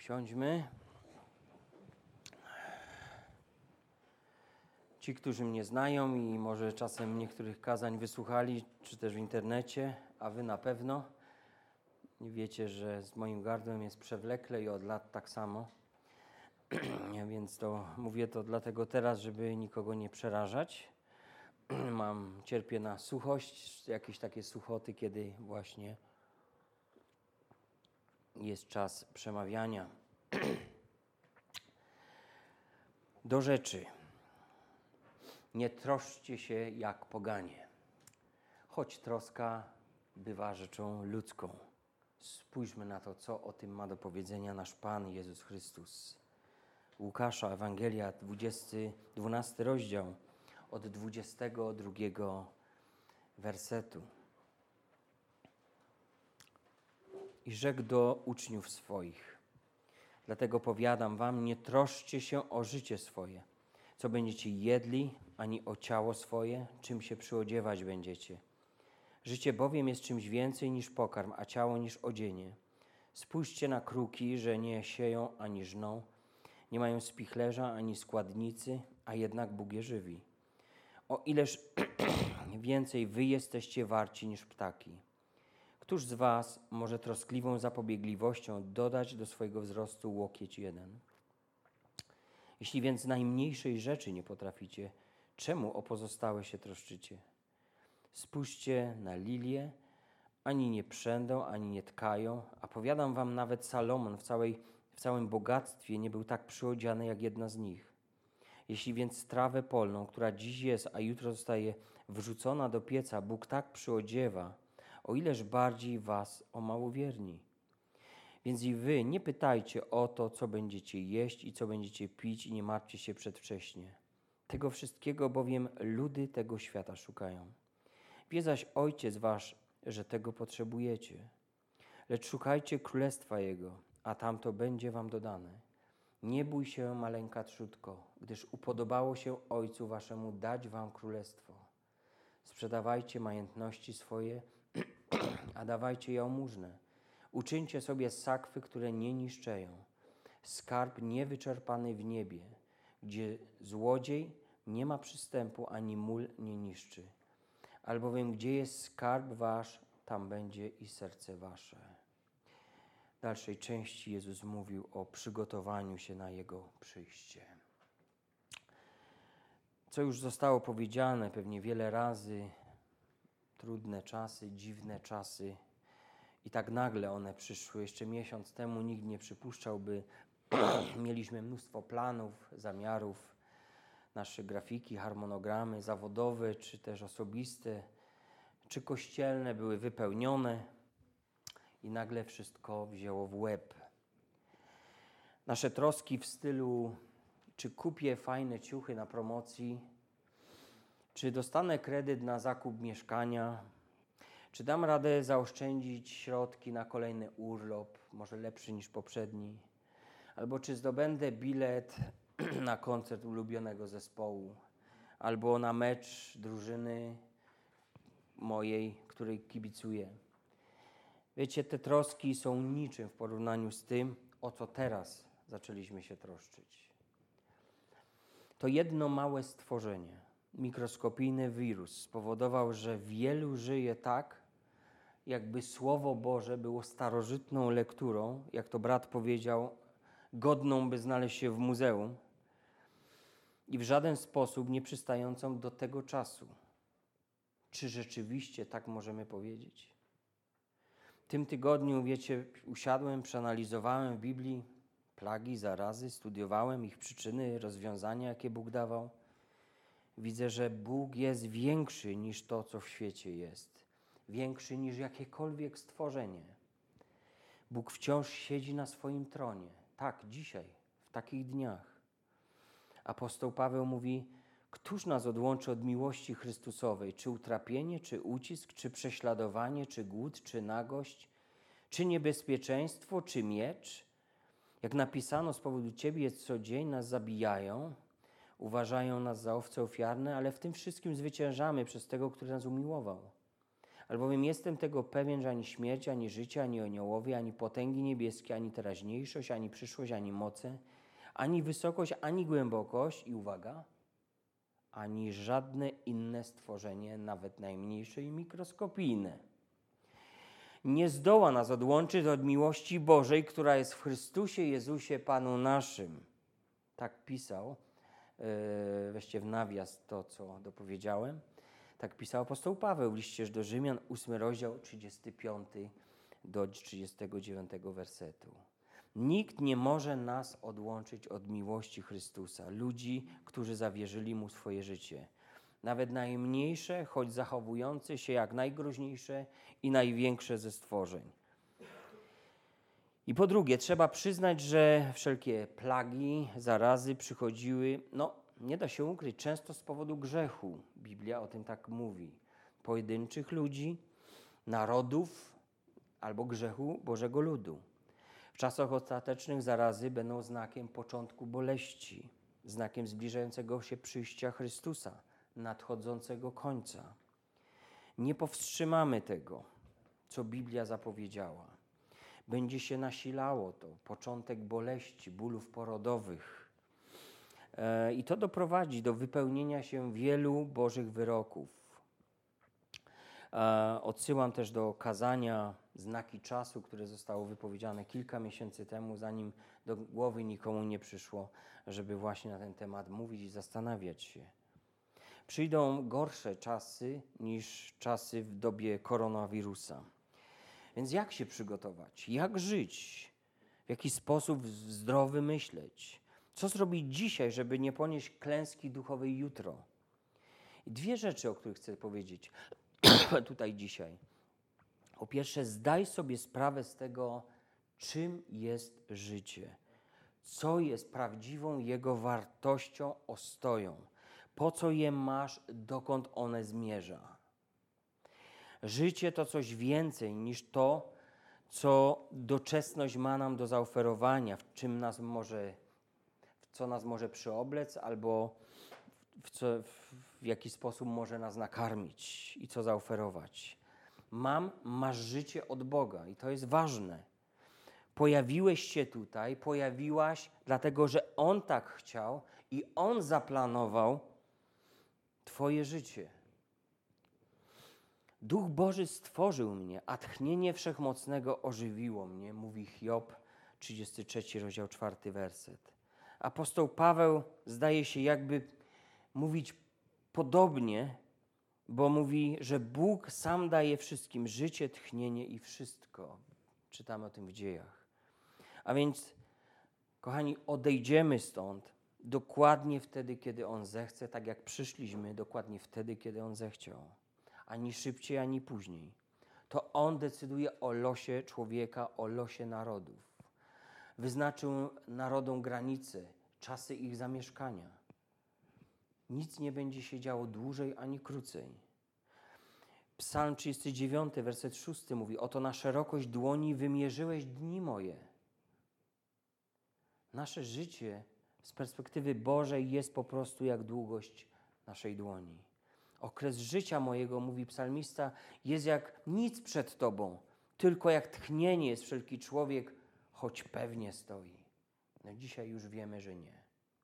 Usiądźmy. Ci, którzy mnie znają i może czasem niektórych kazań wysłuchali, czy też w internecie, a wy na pewno wiecie, że z moim gardłem jest przewlekle i od lat tak samo. Więc mówię to dlatego teraz, żeby nikogo nie przerażać. Cierpię na suchość, jakieś takie suchoty, kiedy właśnie jest czas przemawiania. Do rzeczy. Nie troszczcie się jak poganie, choć troska bywa rzeczą ludzką. Spójrzmy na to, co o tym ma do powiedzenia nasz Pan Jezus Chrystus. Łukasza, Ewangelia, 12 rozdział, od 22 wersetu. I rzekł do uczniów swoich: dlatego powiadam wam, nie troszczcie się o życie swoje, co będziecie jedli, ani o ciało swoje, czym się przyodziewać będziecie. Życie bowiem jest czymś więcej niż pokarm, a ciało niż odzienie. Spójrzcie na kruki, że nie sieją ani żną, nie mają spichlerza ani składnicy, a jednak Bóg je żywi. O ileż więcej wy jesteście warci niż ptaki. Któż z was może troskliwą zapobiegliwością dodać do swojego wzrostu łokieć jeden? Jeśli więc najmniejszej rzeczy nie potraficie, czemu o pozostałe się troszczycie? Spójrzcie na lilie, ani nie przędą, ani nie tkają, a powiadam wam, nawet Salomon w całym bogactwie nie był tak przyodziany jak jedna z nich. Jeśli więc trawę polną, która dziś jest, a jutro zostaje wrzucona do pieca, Bóg tak przyodziewa, o ileż bardziej was, o małowierni. Więc i wy nie pytajcie o to, co będziecie jeść i co będziecie pić, i nie martwcie się przedwcześnie. Tego wszystkiego bowiem ludy tego świata szukają. Wie zaś Ojciec wasz, że tego potrzebujecie. Lecz szukajcie Królestwa Jego, a tamto będzie wam dodane. Nie bój się, maleńka trzódko, gdyż upodobało się Ojcu waszemu dać wam królestwo. Sprzedawajcie majątności swoje, a dawajcie jałmużnę. Uczyńcie sobie sakwy, które nie niszczeją, skarb niewyczerpany w niebie, gdzie złodziej nie ma przystępu, ani mól nie niszczy. Albowiem gdzie jest skarb wasz, tam będzie i serce wasze. W dalszej części Jezus mówił o przygotowaniu się na Jego przyjście. Co już zostało powiedziane pewnie wiele razy, trudne czasy, dziwne czasy, i tak nagle one przyszły. Jeszcze miesiąc temu nikt nie przypuszczał, by mieliśmy mnóstwo planów, zamiarów, nasze grafiki, harmonogramy zawodowe, czy też osobiste, czy kościelne były wypełnione i nagle wszystko wzięło w łeb. Nasze troski w stylu, czy kupię fajne ciuchy na promocji, czy dostanę kredyt na zakup mieszkania, czy dam radę zaoszczędzić środki na kolejny urlop, może lepszy niż poprzedni, albo czy zdobędę bilet na koncert ulubionego zespołu, albo na mecz drużyny mojej, której kibicuję. Wiecie, te troski są niczym w porównaniu z tym, o co teraz zaczęliśmy się troszczyć. To jedno małe stworzenie, mikroskopijny wirus, spowodował, że wielu żyje tak, jakby Słowo Boże było starożytną lekturą, jak to brat powiedział, godną, by znaleźć się w muzeum i w żaden sposób nie przystającą do tego czasu. Czy rzeczywiście tak możemy powiedzieć? W tym tygodniu, wiecie, usiadłem, przeanalizowałem w Biblii plagi, zarazy, studiowałem ich przyczyny, rozwiązania, jakie Bóg dawał. Widzę, że Bóg jest większy niż to, co w świecie jest. Większy niż jakiekolwiek stworzenie. Bóg wciąż siedzi na swoim tronie. Tak, dzisiaj, w takich dniach. Apostoł Paweł mówi: któż nas odłączy od miłości Chrystusowej? Czy utrapienie, czy ucisk, czy prześladowanie, czy głód, czy nagość, czy niebezpieczeństwo, czy miecz? Jak napisano, z powodu Ciebie co dzień nas zabijają, uważają nas za owce ofiarne, ale w tym wszystkim zwyciężamy przez tego, który nas umiłował. Albowiem jestem tego pewien, że ani śmierć, ani życie, ani aniołowie, ani potęgi niebieskie, ani teraźniejszość, ani przyszłość, ani moce, ani wysokość, ani głębokość i uwaga, ani żadne inne stworzenie, nawet najmniejsze i mikroskopijne, nie zdoła nas odłączyć od miłości Bożej, która jest w Chrystusie Jezusie Panu naszym. Tak pisał, weźcie w nawias to, co dopowiedziałem, tak pisał apostoł Paweł w liście do Rzymian, 8 rozdział, 35 do 39 wersetu. Nikt nie może nas odłączyć od miłości Chrystusa, ludzi, którzy zawierzyli Mu swoje życie. Nawet najmniejsze, choć zachowujące się jak najgroźniejsze i największe ze stworzeń. I po drugie, trzeba przyznać, że wszelkie plagi, zarazy przychodziły, nie da się ukryć, często z powodu grzechu. Biblia o tym tak mówi. Pojedynczych ludzi, narodów albo grzechu Bożego ludu. W czasach ostatecznych zarazy będą znakiem początku boleści, znakiem zbliżającego się przyjścia Chrystusa, nadchodzącego końca. Nie powstrzymamy tego, co Biblia zapowiedziała. Będzie się nasilało to, początek boleści, bólów porodowych. I to doprowadzi do wypełnienia się wielu Bożych wyroków. Odsyłam też do kazania Znaki Czasu, które zostało wypowiedziane kilka miesięcy temu, zanim do głowy nikomu nie przyszło, żeby właśnie na ten temat mówić i zastanawiać się. Przyjdą gorsze czasy niż czasy w dobie koronawirusa. Więc jak się przygotować? Jak żyć? W jaki sposób zdrowy myśleć? Co zrobić dzisiaj, żeby nie ponieść klęski duchowej jutro? I dwie rzeczy, o których chcę powiedzieć tutaj dzisiaj. Po pierwsze, zdaj sobie sprawę z tego, czym jest życie. Co jest prawdziwą jego wartością, ostoją. Po co je masz, dokąd one zmierza. Życie to coś więcej niż to, co doczesność ma nam do zaoferowania, co nas może przyoblec, albo w jaki sposób może nas nakarmić i co zaoferować. Masz życie od Boga i to jest ważne. Pojawiłeś się tutaj, pojawiłaś, dlatego że On tak chciał i On zaplanował Twoje życie. Duch Boży stworzył mnie, a tchnienie Wszechmocnego ożywiło mnie, mówi Hiob, 33 rozdział, 4 werset. Apostoł Paweł zdaje się jakby mówić podobnie, bo mówi, że Bóg sam daje wszystkim życie, tchnienie i wszystko. Czytamy o tym w Dziejach. A więc, kochani, odejdziemy stąd dokładnie wtedy, kiedy On zechce, tak jak przyszliśmy, dokładnie wtedy, kiedy On zechciał. Ani szybciej, ani później. To On decyduje o losie człowieka, o losie narodów. Wyznaczył narodom granice, czasy ich zamieszkania. Nic nie będzie się działo dłużej ani krócej. Psalm 39, werset 6 mówi: oto na szerokość dłoni wymierzyłeś dni moje. Nasze życie z perspektywy Bożej jest po prostu jak długość naszej dłoni. Okres życia mojego, mówi psalmista, jest jak nic przed Tobą, tylko jak tchnienie jest wszelki człowiek, choć pewnie stoi. Dzisiaj już wiemy, że nie.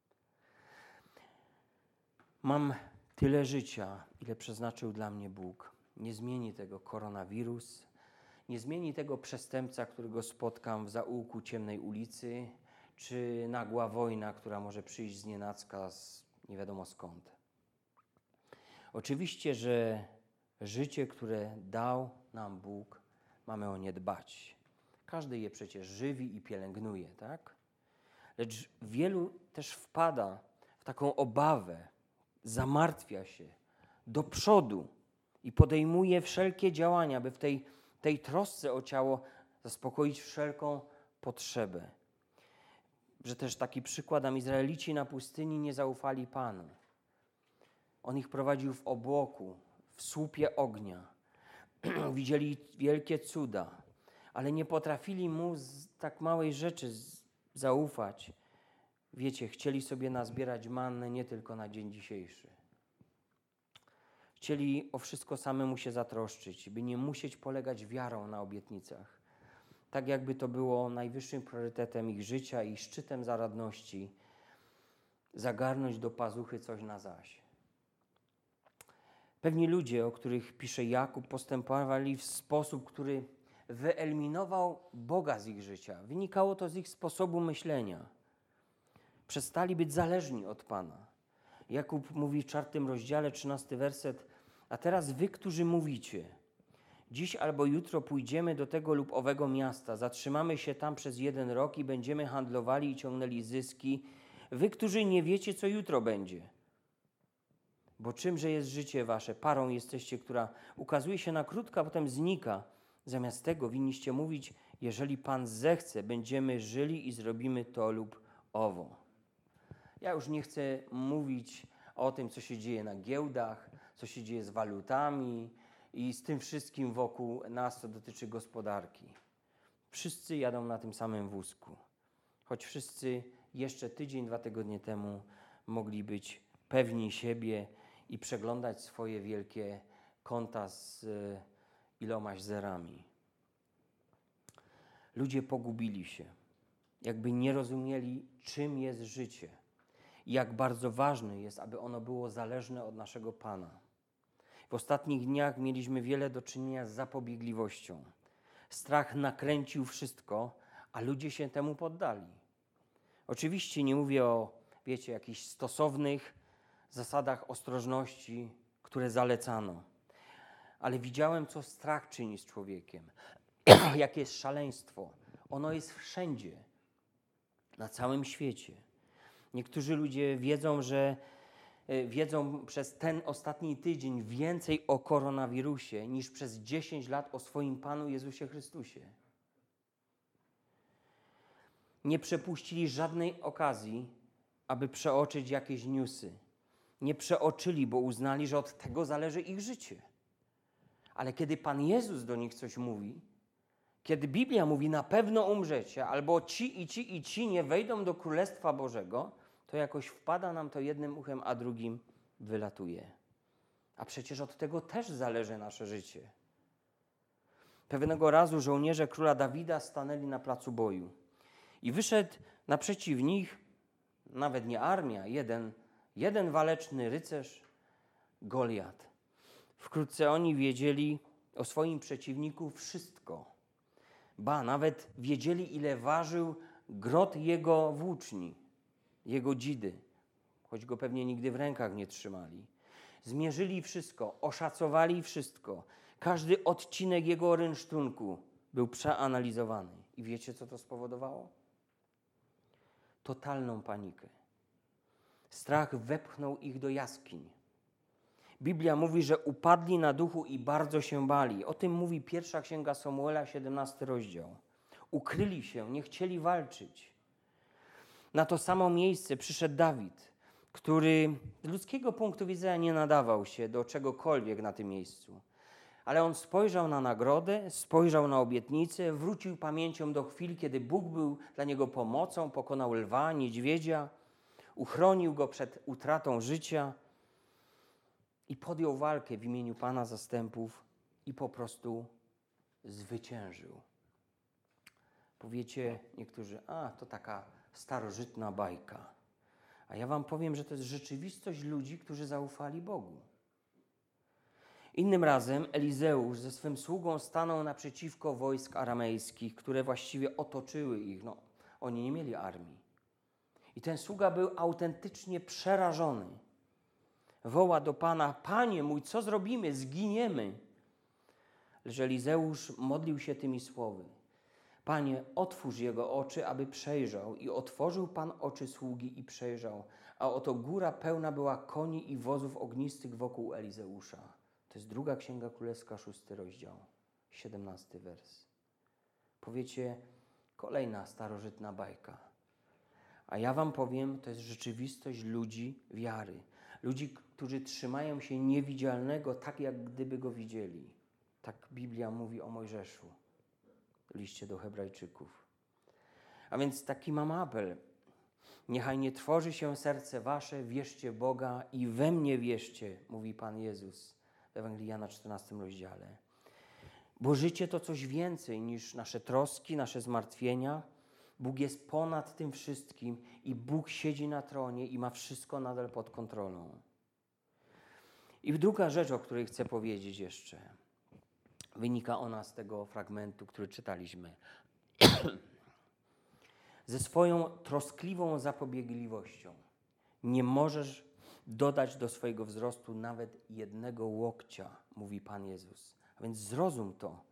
Mam tyle życia, ile przeznaczył dla mnie Bóg. Nie zmieni tego koronawirus, nie zmieni tego przestępca, którego spotkam w zaułku ciemnej ulicy, czy nagła wojna, która może przyjść znienacka nie wiadomo skąd. Oczywiście, że życie, które dał nam Bóg, mamy o nie dbać. Każdy je przecież żywi i pielęgnuje, tak? Lecz wielu też wpada w taką obawę, zamartwia się do przodu i podejmuje wszelkie działania, by w tej trosce o ciało zaspokoić wszelką potrzebę. Że też taki przykładem, Izraelici na pustyni nie zaufali Panu. On ich prowadził w obłoku, w słupie ognia. Widzieli wielkie cuda, ale nie potrafili Mu z tak małej rzeczy zaufać. Wiecie, chcieli sobie nazbierać mannę nie tylko na dzień dzisiejszy. Chcieli o wszystko samemu się zatroszczyć, by nie musieć polegać wiarą na obietnicach. Tak jakby to było najwyższym priorytetem ich życia i szczytem zaradności, zagarnąć do pazuchy coś na zaś. Pewni ludzie, o których pisze Jakub, postępowali w sposób, który wyeliminował Boga z ich życia. Wynikało to z ich sposobu myślenia. Przestali być zależni od Pana. Jakub mówi w 4 rozdziale, 13 werset: a teraz wy, którzy mówicie, dziś albo jutro pójdziemy do tego lub owego miasta, zatrzymamy się tam przez 1 rok i będziemy handlowali i ciągnęli zyski, wy, którzy nie wiecie, co jutro będzie. Bo czymże jest życie wasze? Parą jesteście, która ukazuje się na krótko, a potem znika. Zamiast tego winniście mówić, jeżeli Pan zechce, będziemy żyli i zrobimy to lub owo. Ja już nie chcę mówić o tym, co się dzieje na giełdach, co się dzieje z walutami i z tym wszystkim wokół nas, co dotyczy gospodarki. Wszyscy jadą na tym samym wózku. Choć wszyscy jeszcze tydzień, 2 tygodnie temu mogli być pewni siebie i przeglądać swoje wielkie konta z ilomaś zerami. Ludzie pogubili się, jakby nie rozumieli, czym jest życie i jak bardzo ważne jest, aby ono było zależne od naszego Pana. W ostatnich dniach mieliśmy wiele do czynienia z zapobiegliwością. Strach nakręcił wszystko, a ludzie się temu poddali. Oczywiście nie mówię o, jakichś stosownych zasadach ostrożności, które zalecano, ale widziałem, co strach czyni z człowiekiem. Jakie jest szaleństwo. Ono jest wszędzie, na całym świecie. Niektórzy ludzie wiedzą przez ten ostatni tydzień więcej o koronawirusie niż przez 10 lat o swoim Panu Jezusie Chrystusie. Nie przepuścili żadnej okazji, aby przeoczyć jakieś newsy. Nie przeoczyli, bo uznali, że od tego zależy ich życie. Ale kiedy Pan Jezus do nich coś mówi, kiedy Biblia mówi, na pewno umrzecie, albo ci nie wejdą do Królestwa Bożego, to jakoś wpada nam to jednym uchem, a drugim wylatuje. A przecież od tego też zależy nasze życie. Pewnego razu żołnierze króla Dawida stanęli na placu boju i wyszedł naprzeciw nich, nawet nie armia, jeden waleczny rycerz, Goliat. Wkrótce oni wiedzieli o swoim przeciwniku wszystko. Ba, nawet wiedzieli, ile ważył grot jego włóczni, jego dzidy, choć go pewnie nigdy w rękach nie trzymali. Zmierzyli wszystko, oszacowali wszystko. Każdy odcinek jego rynsztunku był przeanalizowany. I wiecie, co to spowodowało? Totalną panikę. Strach wepchnął ich do jaskiń. Biblia mówi, że upadli na duchu i bardzo się bali. O tym mówi 1 Księga Samuela, 17 rozdział. Ukryli się, nie chcieli walczyć. Na to samo miejsce przyszedł Dawid, który z ludzkiego punktu widzenia nie nadawał się do czegokolwiek na tym miejscu. Ale on spojrzał na nagrodę, spojrzał na obietnicę, wrócił pamięcią do chwil, kiedy Bóg był dla niego pomocą, pokonał lwa, niedźwiedzia, uchronił go przed utratą życia i podjął walkę w imieniu Pana zastępów i po prostu zwyciężył. Powiecie niektórzy, to taka starożytna bajka. A ja wam powiem, że to jest rzeczywistość ludzi, którzy zaufali Bogu. Innym razem Elizeusz ze swym sługą stanął naprzeciwko wojsk aramejskich, które właściwie otoczyły ich. Oni nie mieli armii. I ten sługa był autentycznie przerażony. Woła do Pana: Panie mój, co zrobimy? Zginiemy. Lecz Elizeusz modlił się tymi słowy: Panie, otwórz jego oczy, aby przejrzał. I otworzył Pan oczy sługi i przejrzał. A oto góra pełna była koni i wozów ognistych wokół Elizeusza. To jest 2 Księga Królewska, 6 rozdział, 17 wers. Powiecie, kolejna starożytna bajka. A ja wam powiem, to jest rzeczywistość ludzi wiary. Ludzi, którzy trzymają się niewidzialnego tak, jak gdyby go widzieli. Tak Biblia mówi o Mojżeszu w liście do Hebrajczyków. A więc taki mam apel. Niechaj nie trwoży się serce wasze, wierzcie Boga i we mnie wierzcie, mówi Pan Jezus. w Ewangelii Jana 14 rozdziale. Bo życie to coś więcej niż nasze troski, nasze zmartwienia. Bóg jest ponad tym wszystkim i Bóg siedzi na tronie i ma wszystko nadal pod kontrolą. I druga rzecz, o której chcę powiedzieć jeszcze, wynika ona z tego fragmentu, który czytaliśmy. Ze swoją troskliwą zapobiegliwością nie możesz dodać do swojego wzrostu nawet 1 łokcia, mówi Pan Jezus. A więc zrozum to.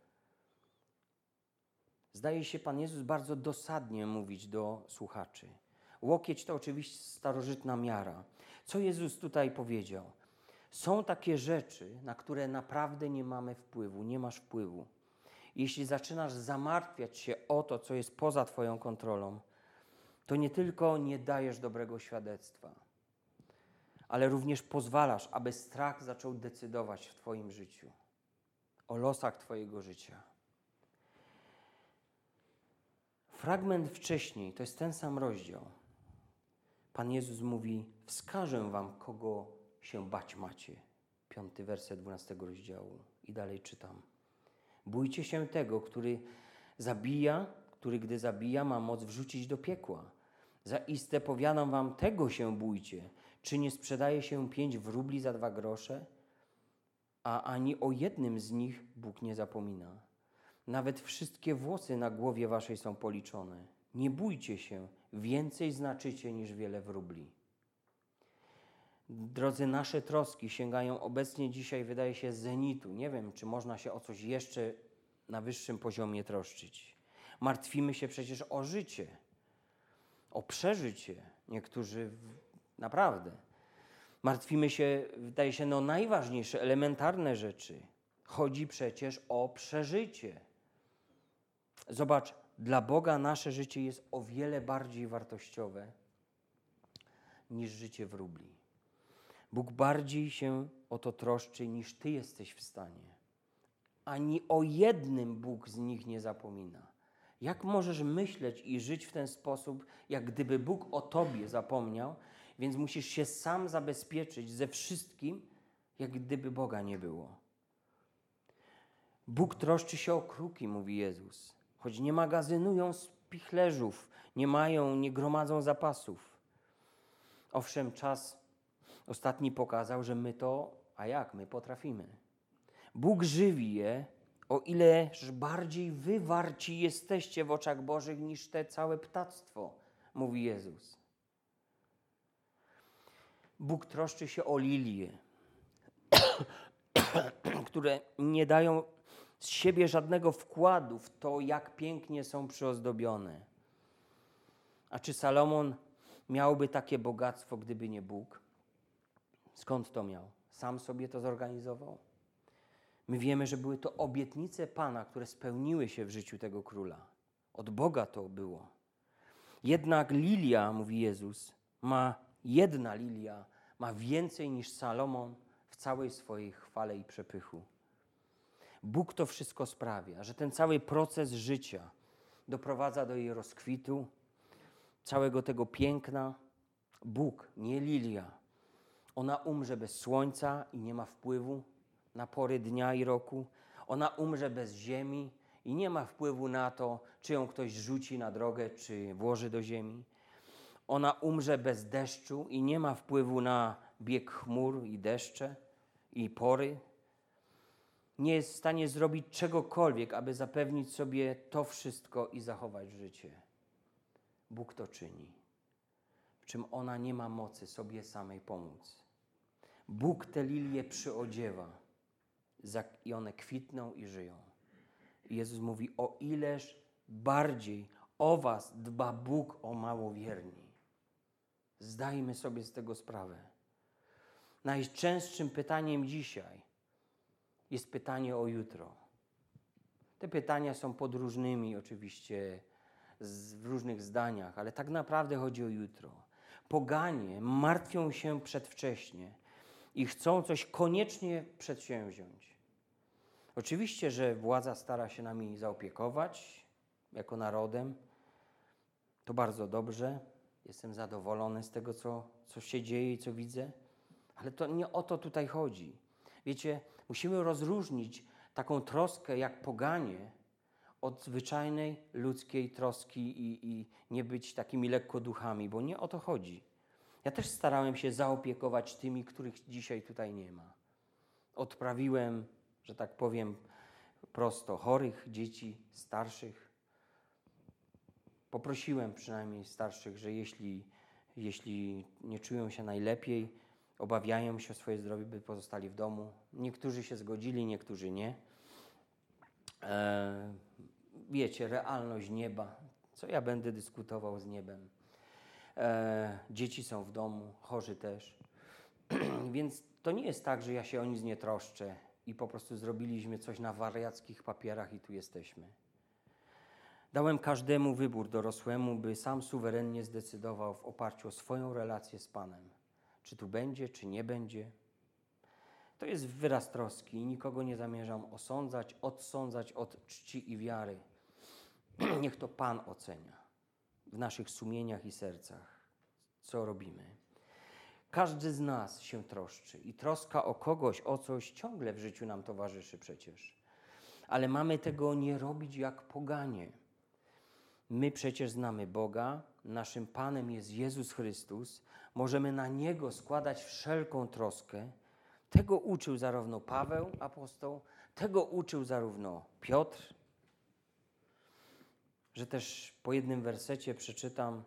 Zdaje się Pan Jezus bardzo dosadnie mówić do słuchaczy. Łokieć to oczywiście starożytna miara. Co Jezus tutaj powiedział? Są takie rzeczy, na które naprawdę nie mamy wpływu, nie masz wpływu. Jeśli zaczynasz zamartwiać się o to, co jest poza Twoją kontrolą, to nie tylko nie dajesz dobrego świadectwa, ale również pozwalasz, aby strach zaczął decydować w Twoim życiu, o losach Twojego życia. Fragment wcześniej, to jest ten sam rozdział. Pan Jezus mówi, wskażę wam, kogo się bać macie. 5 werset 12 rozdziału. I dalej czytam. Bójcie się tego, który gdy zabija, ma moc wrzucić do piekła. Zaiste powiadam wam, tego się bójcie. Czy nie sprzedaje się 5 wróbli za 2 grosze? A ani o jednym z nich Bóg nie zapomina. Nawet wszystkie włosy na głowie waszej są policzone. Nie bójcie się, więcej znaczycie niż wiele wróbli. Drodzy, nasze troski sięgają obecnie dzisiaj, wydaje się, zenitu. Nie wiem, czy można się o coś jeszcze na wyższym poziomie troszczyć. Martwimy się przecież o życie, o przeżycie. Niektórzy naprawdę. Martwimy się, wydaje się, najważniejsze, elementarne rzeczy. Chodzi przecież o przeżycie. Zobacz, dla Boga nasze życie jest o wiele bardziej wartościowe niż życie wróbli. Bóg bardziej się o to troszczy, niż ty jesteś w stanie. Ani o jednym Bóg z nich nie zapomina. Jak możesz myśleć i żyć w ten sposób, jak gdyby Bóg o tobie zapomniał, więc musisz się sam zabezpieczyć ze wszystkim, jak gdyby Boga nie było. Bóg troszczy się o kruki, mówi Jezus, choć nie magazynują spichlerzów, nie gromadzą zapasów. Owszem, czas ostatni pokazał, że my potrafimy. Bóg żywi je, o ileż bardziej wy warci jesteście w oczach Bożych niż te całe ptactwo, mówi Jezus. Bóg troszczy się o lilie, które nie dają z siebie żadnego wkładu w to, jak pięknie są przyozdobione. A czy Salomon miałby takie bogactwo, gdyby nie Bóg? Skąd to miał? Sam sobie to zorganizował? My wiemy, że były to obietnice Pana, które spełniły się w życiu tego króla. Od Boga to było. Jednak lilia, mówi Jezus, jedna lilia ma więcej niż Salomon w całej swojej chwale i przepychu. Bóg to wszystko sprawia, że ten cały proces życia doprowadza do jej rozkwitu, całego tego piękna. Bóg, nie lilia. Ona umrze bez słońca i nie ma wpływu na pory dnia i roku. Ona umrze bez ziemi i nie ma wpływu na to, czy ją ktoś rzuci na drogę, czy włoży do ziemi. Ona umrze bez deszczu i nie ma wpływu na bieg chmur i deszcze i pory. Nie jest w stanie zrobić czegokolwiek, aby zapewnić sobie to wszystko i zachować życie. Bóg to czyni, w czym ona nie ma mocy sobie samej pomóc. Bóg te lilie przyodziewa i one kwitną i żyją. I Jezus mówi, o ileż bardziej o was dba Bóg, o małowierni. Zdajmy sobie z tego sprawę. Najczęstszym pytaniem dzisiaj jest pytanie o jutro. Te pytania są podróżnymi oczywiście, w różnych zdaniach, ale tak naprawdę chodzi o jutro. Poganie martwią się przedwcześnie i chcą coś koniecznie przedsięwziąć. Oczywiście, że władza stara się nami zaopiekować jako narodem. To bardzo dobrze. Jestem zadowolony z tego, co się dzieje i co widzę. Ale to nie o to tutaj chodzi. Wiecie, musimy rozróżnić taką troskę jak poganie od zwyczajnej ludzkiej troski i nie być takimi lekkoduchami, bo nie o to chodzi. Ja też starałem się zaopiekować tymi, których dzisiaj tutaj nie ma. Odprawiłem, że tak powiem prosto, chorych dzieci, starszych. Poprosiłem przynajmniej starszych, że jeśli nie czują się najlepiej, obawiają się o swoje zdrowie, by pozostali w domu. Niektórzy się zgodzili, niektórzy nie. Wiecie, realność nieba. Co ja będę dyskutował z niebem? Dzieci są w domu, chorzy też. Więc to nie jest tak, że ja się o nic nie troszczę i po prostu zrobiliśmy coś na wariackich papierach i tu jesteśmy. Dałem każdemu wybór dorosłemu, by sam suwerennie zdecydował w oparciu o swoją relację z Panem. Czy tu będzie, czy nie będzie. To jest wyraz troski i nikogo nie zamierzam osądzać, odsądzać od czci i wiary. Niech to Pan ocenia w naszych sumieniach i sercach, co robimy. Każdy z nas się troszczy i troska o kogoś, o coś ciągle w życiu nam towarzyszy przecież. Ale mamy tego nie robić jak poganie. My przecież znamy Boga, naszym Panem jest Jezus Chrystus, możemy na Niego składać wszelką troskę. Tego uczył zarówno Paweł, apostoł, tego uczył zarówno Piotr, że też po jednym wersecie przeczytam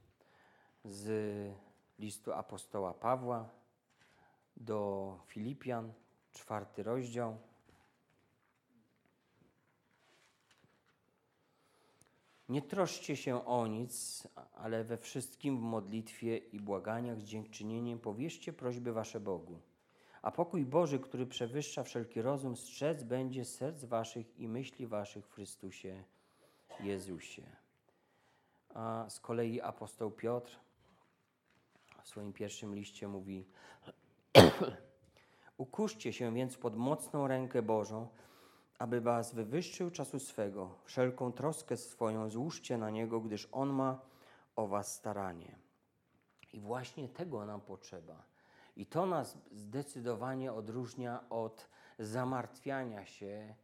z listu apostoła Pawła do Filipian, 4 rozdział. Nie troszcie się o nic, ale we wszystkim w modlitwie i błaganiach z dziękczynieniem powierzcie prośby wasze Bogu. A pokój Boży, który przewyższa wszelki rozum, strzec będzie serc waszych i myśli waszych w Chrystusie Jezusie. A z kolei apostoł Piotr w swoim pierwszym liście mówi: ukuszcie się więc pod mocną rękę Bożą, aby was wywyższył czasu swego. Wszelką troskę swoją złóżcie na Niego, gdyż On ma o was staranie. I właśnie tego nam potrzeba. I to nas zdecydowanie odróżnia od zamartwiania się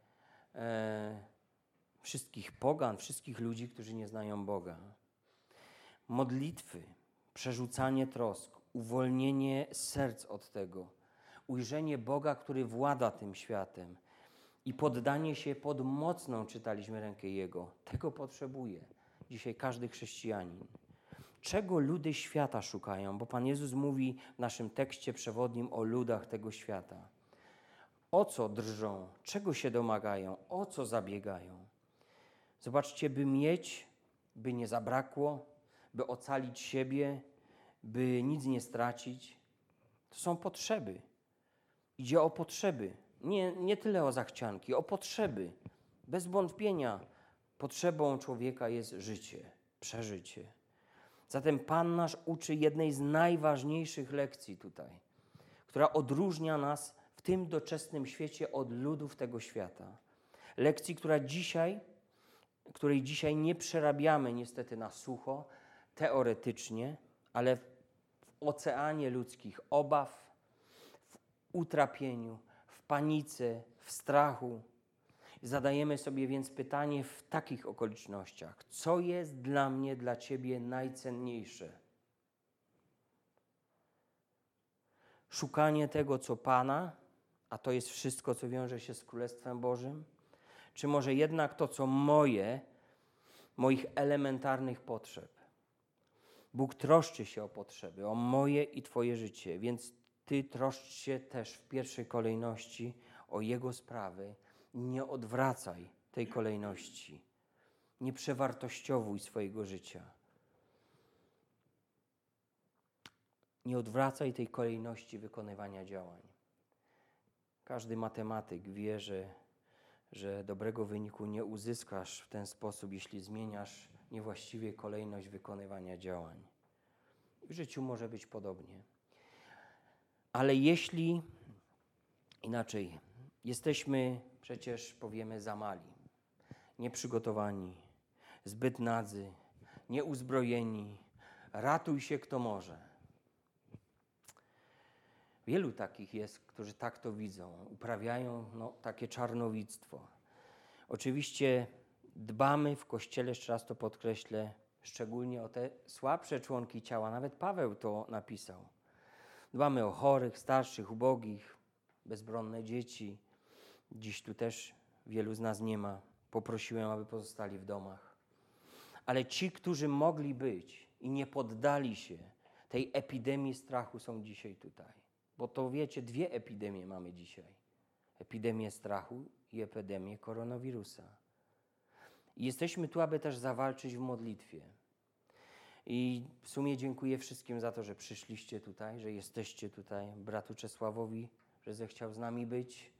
wszystkich pogan, wszystkich ludzi, którzy nie znają Boga. Modlitwy, przerzucanie trosk, uwolnienie serc od tego, ujrzenie Boga, który włada tym światem i poddanie się pod mocną, czytaliśmy, rękę Jego. Tego potrzebuje dzisiaj każdy chrześcijanin. Czego ludy świata szukają? Bo Pan Jezus mówi w naszym tekście przewodnim o ludach tego świata. O co drżą? Czego się domagają? O co zabiegają? Zobaczcie, by mieć, by nie zabrakło, by ocalić siebie, by nic nie stracić. To są potrzeby. Idzie o potrzeby. Nie tyle o zachcianki, o potrzeby. Bez wątpienia potrzebą człowieka jest życie, przeżycie. Zatem Pan nasz uczy jednej z najważniejszych lekcji tutaj, która odróżnia nas w tym doczesnym świecie od ludów tego świata. Lekcji, której dzisiaj nie przerabiamy niestety na sucho, teoretycznie, ale w oceanie ludzkich obaw, w utrapieniu, w panice, w strachu. Zadajemy sobie więc pytanie w takich okolicznościach: co jest dla mnie, dla Ciebie najcenniejsze? Szukanie tego, co Pana, a to jest wszystko, co wiąże się z Królestwem Bożym? Czy może jednak to, co moich elementarnych potrzeb? Bóg troszczy się o potrzeby, o moje i Twoje życie, więc Ty troszcz się też w pierwszej kolejności o Jego sprawy. Nie odwracaj tej kolejności. Nie przewartościowuj swojego życia. Nie odwracaj tej kolejności wykonywania działań. Każdy matematyk wie, że dobrego wyniku nie uzyskasz w ten sposób, jeśli zmieniasz niewłaściwie kolejność wykonywania działań. W życiu może być podobnie. Ale jeśli inaczej, jesteśmy przecież, powiemy, za mali, nieprzygotowani, zbyt nadzy, nieuzbrojeni, ratuj się kto może. Wielu takich jest, którzy tak to widzą, uprawiają takie czarnowictwo. Oczywiście dbamy w Kościele, jeszcze raz to podkreślę, szczególnie o te słabsze członki ciała. Nawet Paweł to napisał. Dbamy o chorych, starszych, ubogich, bezbronne dzieci. Dziś tu też wielu z nas nie ma. Poprosiłem, aby pozostali w domach. Ale ci, którzy mogli być i nie poddali się tej epidemii strachu, są dzisiaj tutaj. Bo to wiecie, 2 epidemie mamy dzisiaj. Epidemię strachu i epidemię koronawirusa. I jesteśmy tu, aby też zawalczyć w modlitwie. I w sumie dziękuję wszystkim za to, że przyszliście tutaj, że jesteście tutaj. Bratu Czesławowi, że zechciał z nami być.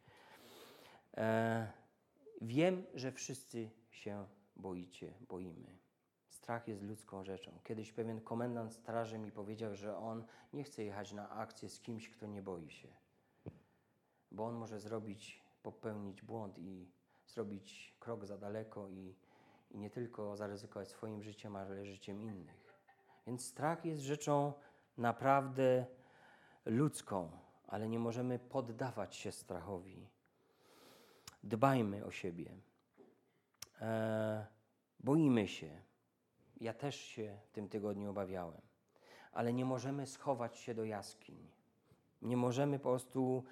Wiem, że wszyscy się boimy. Strach jest ludzką rzeczą. Kiedyś pewien komendant straży mi powiedział, że on nie chce jechać na akcję z kimś, kto nie boi się. Bo on może popełnić błąd i zrobić krok za daleko i nie tylko zaryzykować swoim życiem, ale życiem innych. Więc strach jest rzeczą naprawdę ludzką, ale nie możemy poddawać się strachowi. Dbajmy o siebie. Boimy się. Ja też się w tym tygodniu obawiałem. Ale nie możemy schować się do jaskiń. Nie możemy po prostu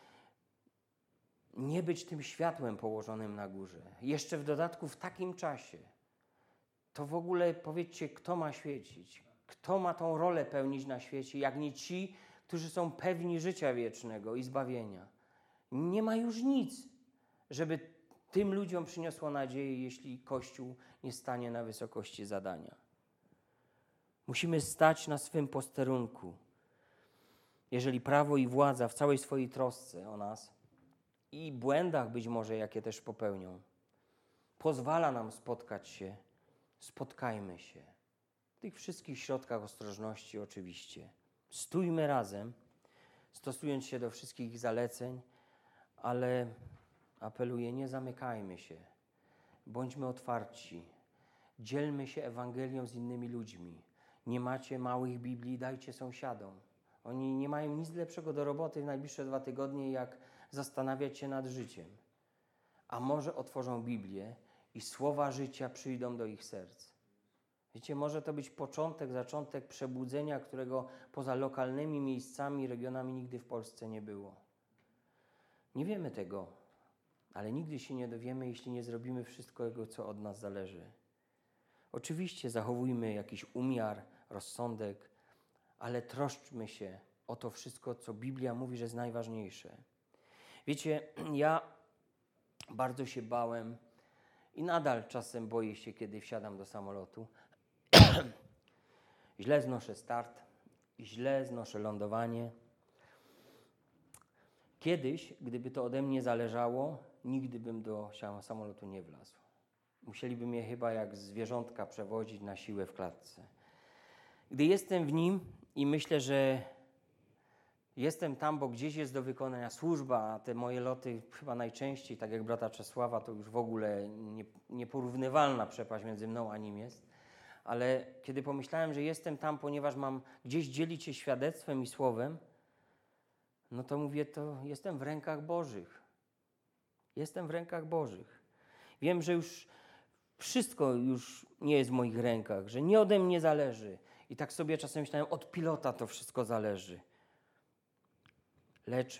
nie być tym światłem położonym na górze. Jeszcze w dodatku w takim czasie. To w ogóle powiedzcie, kto ma świecić? Kto ma tą rolę pełnić na świecie, jak nie ci, którzy są pewni życia wiecznego i zbawienia? Nie ma już nic, żeby tym ludziom przyniosło nadzieję, jeśli Kościół nie stanie na wysokości zadania. Musimy stać na swym posterunku. Jeżeli prawo i władza w całej swojej trosce o nas i błędach być może, jakie też popełnią, pozwala nam spotkać się, spotkajmy się. W tych wszystkich środkach ostrożności oczywiście. Stójmy razem, stosując się do wszystkich ich zaleceń, ale apeluję, nie zamykajmy się. Bądźmy otwarci. Dzielmy się Ewangelią z innymi ludźmi. Nie macie małych Biblii, dajcie sąsiadom. Oni nie mają nic lepszego do roboty w najbliższe 2 tygodnie, jak zastanawiać się nad życiem. A może otworzą Biblię i słowa życia przyjdą do ich serc. Wiecie, może to być zaczątek przebudzenia, którego poza lokalnymi miejscami, regionami nigdy w Polsce nie było. Nie wiemy tego, ale nigdy się nie dowiemy, jeśli nie zrobimy wszystkiego, co od nas zależy. Oczywiście zachowujmy jakiś umiar, rozsądek, ale troszczmy się o to wszystko, co Biblia mówi, że jest najważniejsze. Wiecie, ja bardzo się bałem i nadal czasem boję się, kiedy wsiadam do samolotu. Źle znoszę start, źle znoszę lądowanie. Kiedyś, gdyby to ode mnie zależało, nigdy bym do samolotu nie wlazł. Musieliby mnie chyba jak zwierzątka przewozić na siłę w klatce. Gdy jestem w nim i myślę, że jestem tam, bo gdzieś jest do wykonania służba, a te moje loty chyba najczęściej, tak jak brata Czesława, to już w ogóle nieporównywalna przepaść między mną a nim jest. Ale kiedy pomyślałem, że jestem tam, ponieważ mam gdzieś dzielić się świadectwem i słowem, no to mówię, to jestem w rękach Bożych. Jestem w rękach Bożych. Wiem, że już wszystko już nie jest w moich rękach, że nie ode mnie zależy. I tak sobie czasem myślałem, od pilota to wszystko zależy. Lecz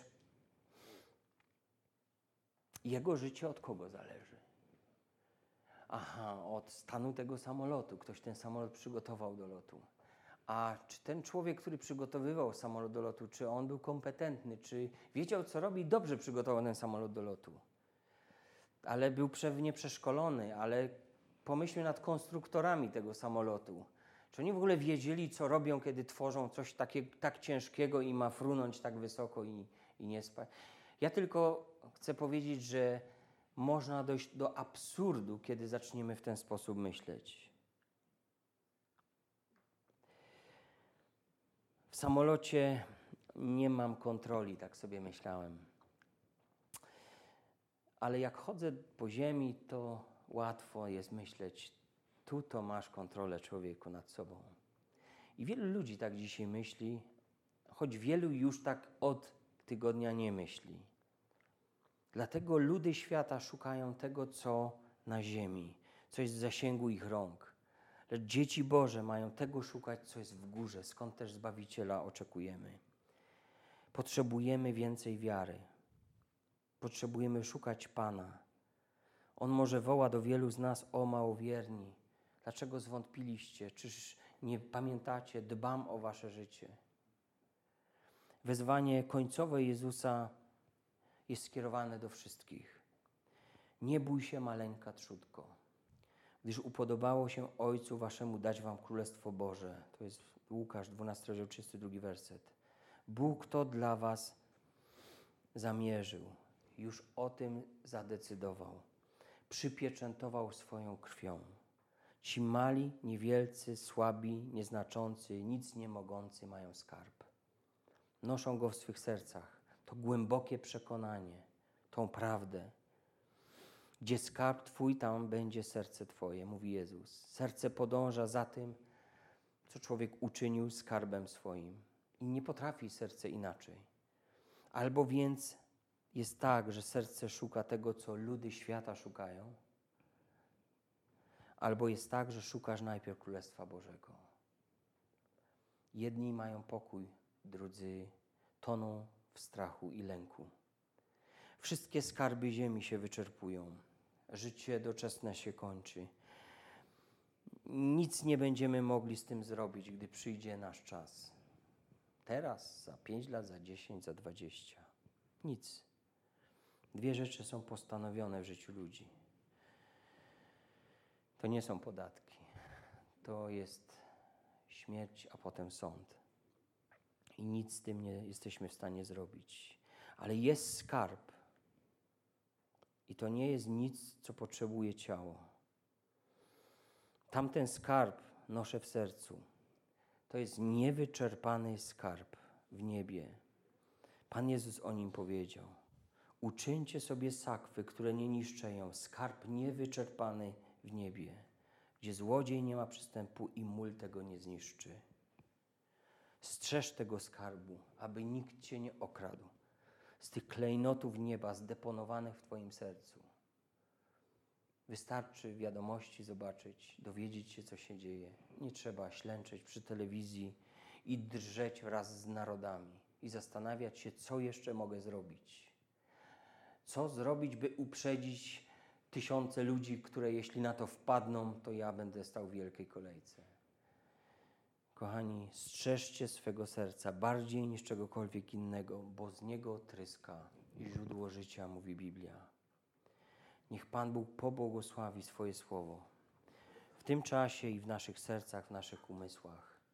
jego życie od kogo zależy? Aha, od stanu tego samolotu. Ktoś ten samolot przygotował do lotu. A czy ten człowiek, który przygotowywał samolot do lotu, czy on był kompetentny, czy wiedział, co robi, dobrze przygotował ten samolot do lotu? Ale był pewnie przeszkolony, ale pomyślmy nad konstruktorami tego samolotu. Czy oni w ogóle wiedzieli, co robią, kiedy tworzą coś tak ciężkiego i ma frunąć tak wysoko i nie spać? Ja tylko chcę powiedzieć, że można dojść do absurdu, kiedy zaczniemy w ten sposób myśleć. W samolocie nie mam kontroli, tak sobie myślałem. Ale jak chodzę po ziemi, to łatwo jest myśleć, tu to masz kontrolę, człowieku, nad sobą. I wielu ludzi tak dzisiaj myśli, choć wielu już tak od tygodnia nie myśli. Dlatego ludy świata szukają tego, co na ziemi, co jest w zasięgu ich rąk. Lecz dzieci Boże mają tego szukać, co jest w górze, skąd też Zbawiciela oczekujemy. Potrzebujemy więcej wiary. Potrzebujemy szukać Pana. On może woła do wielu z nas: o małowierni, dlaczego zwątpiliście? Czyż nie pamiętacie? Dbam o wasze życie. Wezwanie końcowe Jezusa jest skierowane do wszystkich. Nie bój się, maleńka trzódko, gdyż upodobało się Ojcu waszemu dać wam Królestwo Boże. To jest Łukasz 12, rozdział 32 werset. Bóg to dla was zamierzył, już o tym zadecydował. Przypieczętował swoją krwią. Ci mali, niewielcy, słabi, nieznaczący, nic nie mogący mają skarb. Noszą go w swych sercach. To głębokie przekonanie, tą prawdę. Gdzie skarb Twój, tam będzie serce Twoje, mówi Jezus. Serce podąża za tym, co człowiek uczynił skarbem swoim. I nie potrafi serce inaczej. Albo więc jest tak, że serce szuka tego, co ludy świata szukają, albo jest tak, że szukasz najpierw Królestwa Bożego. Jedni mają pokój, drudzy toną w strachu i lęku. Wszystkie skarby ziemi się wyczerpują. Życie doczesne się kończy. Nic nie będziemy mogli z tym zrobić, gdy przyjdzie nasz czas. Teraz, za 5 lat, za 10, za 20. Nic. Dwie rzeczy są postanowione w życiu ludzi. To nie są podatki. To jest śmierć, a potem sąd. I nic z tym nie jesteśmy w stanie zrobić. Ale jest skarb. I to nie jest nic, co potrzebuje ciało. Tamten skarb noszę w sercu. To jest niewyczerpany skarb w niebie. Pan Jezus o nim powiedział. Uczyńcie sobie sakwy, które nie niszczeją, skarb niewyczerpany w niebie, gdzie złodziej nie ma przystępu i mól tego nie zniszczy. Strzeż tego skarbu, aby nikt cię nie okradł z tych klejnotów nieba zdeponowanych w twoim sercu. Wystarczy wiadomości zobaczyć, dowiedzieć się, co się dzieje. Nie trzeba ślęczeć przy telewizji i drżeć wraz z narodami i zastanawiać się, co jeszcze mogę zrobić. Co zrobić, by uprzedzić tysiące ludzi, które jeśli na to wpadną, to ja będę stał w wielkiej kolejce. Kochani, strzeżcie swego serca bardziej niż czegokolwiek innego, bo z niego tryska źródło życia, mówi Biblia. Niech Pan Bóg pobłogosławi swoje słowo w tym czasie i w naszych sercach, w naszych umysłach.